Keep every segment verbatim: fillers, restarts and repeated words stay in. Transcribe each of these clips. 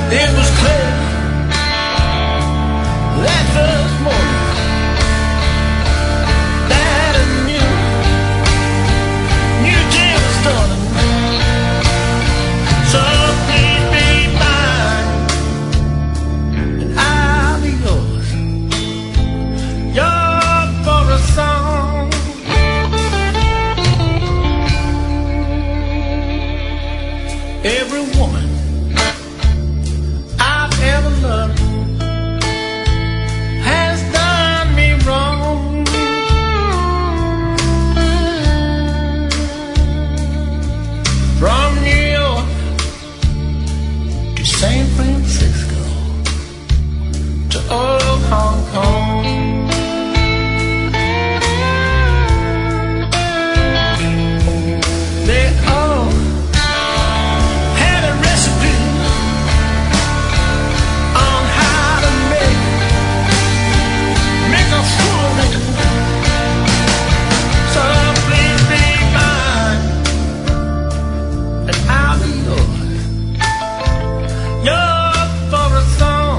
It was clear that first morning that a new, new day was starting. So please be mine, and I'll be yours, yours for a song. Every woman I've ever loved has done me wrong. From New York to San Francisco to old Hong Kong, they all had a recipe on how to make make a fool of me. So please be mine, and I'll be yours, yours for a song.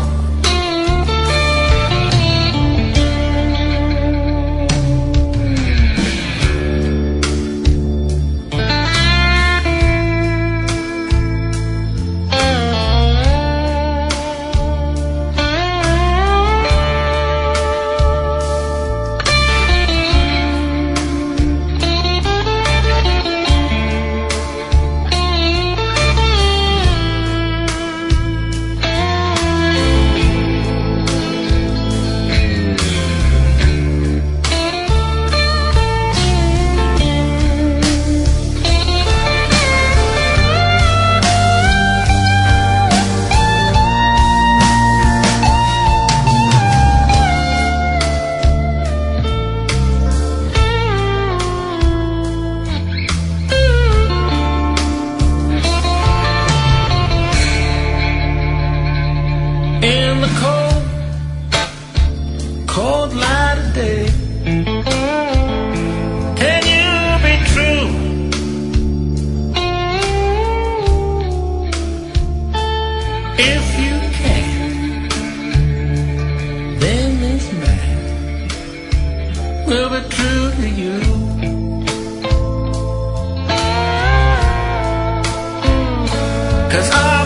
In the cold, cold light of day, can you be true? If you can, then this man will be true to you. 'Cause I